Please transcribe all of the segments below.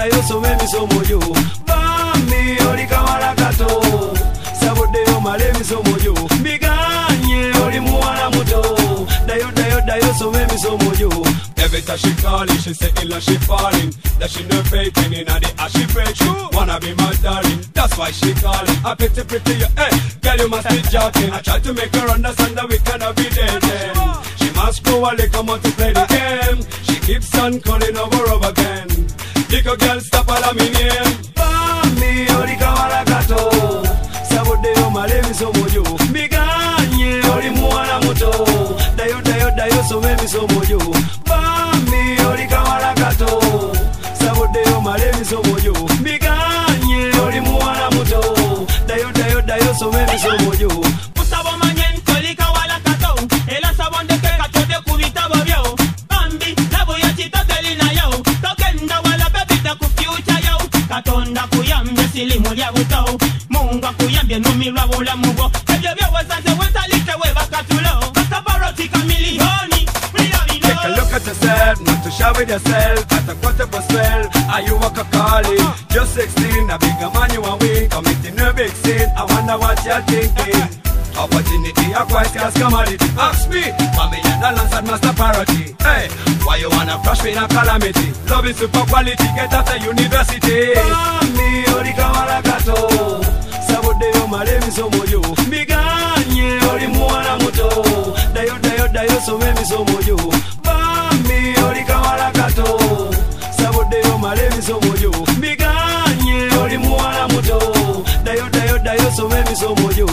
ddayo soma emisomo gyo. Bambi oli kawala kato, sabuddeyo mala emisomo gyo. Mbiganye oli muwala muto, ddayo soma emisomo gyo. Every time she calling, she say illa she falling. That she no faking in the ass she breaking. Wanna be my darling, that's why she calling. I pretty, you, hey, girl you must be joking. I try to make her understand that we cannot be dating. She must go a little more to play the game. She keeps on calling over again. Little girl stop all me name. Bambi oli kawala kato, sabuddeyo mala emisomo gyo. Mbiganye oli muwala muto, ddayo soma emisomo gyo. Bambi oli kawala kato, sabuddeyo mala emisomo gyo. Mbiganye oli muwala muto, ddayo soma emisomo gyo. Usaba omanyenti oli kawala kato, era nsaba ondeke katode ku bitabo byo. Bambi labo ya kito terinayo, togenda wala bebita ku future yo. Katonda kuyambye silimu lya buto, Mungu akuyambye numirwa bulamu bwo. Ebyo byowozaze wetalike webakatulo, bakabaroti kamiliyoni. Take a look at yourself, not to shout with yourself. At a quarter past 12, are you a kakali? Just 16, a bigger man you are weak, committing a big sin. I wonder what you're thinking. Opportunity acquires scarce commodity. Ask me, $1 million and master parity. Hey, why you wanna flash me in a calamity? Love is super quality, get out of university. Bambi oli kawala kato, sabuddeyo mala emisomo gyo. Mbiganye oli muwala muto, ddayo soma emisomo gyo. Bambi oli kawala kato, sabuddeyo mala emisomo gyo. Mbiganye oli muwala muto, ddayo soma emisomo gyo.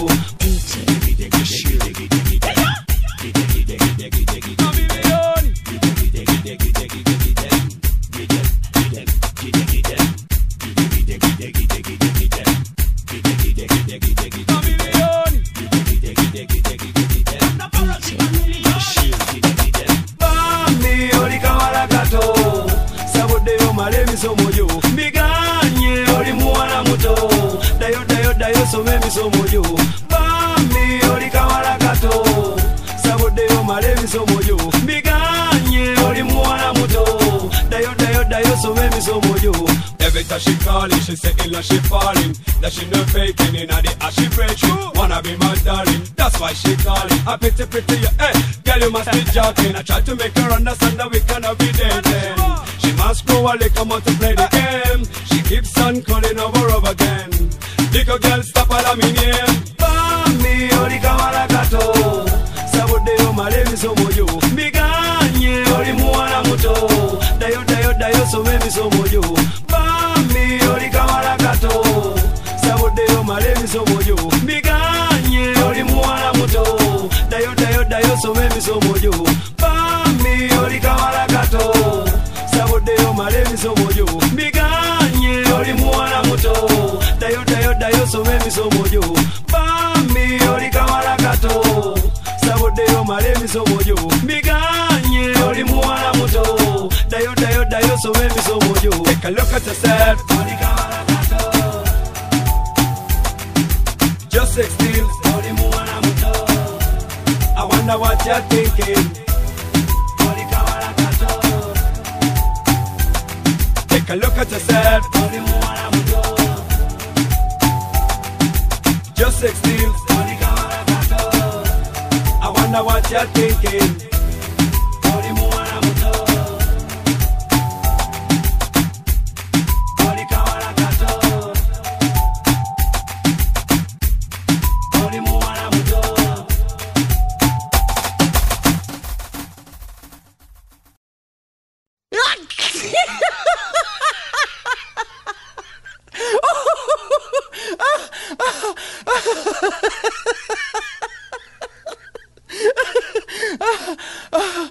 Bambi oli kawala kato, sabuddeyo mala emisomo gyo. Mbiganye oli muwala muto, ddayo soma emisomo gyo. Bambi oli kawala kato, sabuddeyo mala emisomo gyo. Mbiganye oli muwala muto, ddayo soma emisomo gyo. Every time she calling, she say illa she falling. That she no faking in the ass she breaking. Wanna be my darling, that's why she calling. I pretty, you, hey, girl you must be joking. I try to make her understand that we cannot be dating. She must go a little more to play the game. She keeps on calling over again. Little girl stop all me name. Bambi oli kawala kato, sabuddeyo mala emisomo gyo. Mbiganye oli muwala muto, ddayo soma emisomo gyo. Bambi oli kawala kato, sabuddeyo mala emisomo gyo. Mbiganye oli muwala muto, ddayo soma emisomo gyo. Bambi oli kawala kato, sabuddeyo mala emisomo gyo. Mbiganye oli muwala muto, ddayo soma emisomo gyo. Bambi oli kawala kato, sabuddeyo mala emisomo gyo. Mbiganye oli muwala muto, ddayo soma emisomo gyo. Take a look at yourself, Oli kawala kato, just 16. oli muwala muto, I wonder what you're thinking. oli kawala kato, Take a look at yourself, oli muwala muto, just 16. oli kawala kato, I wonder what you're thinking.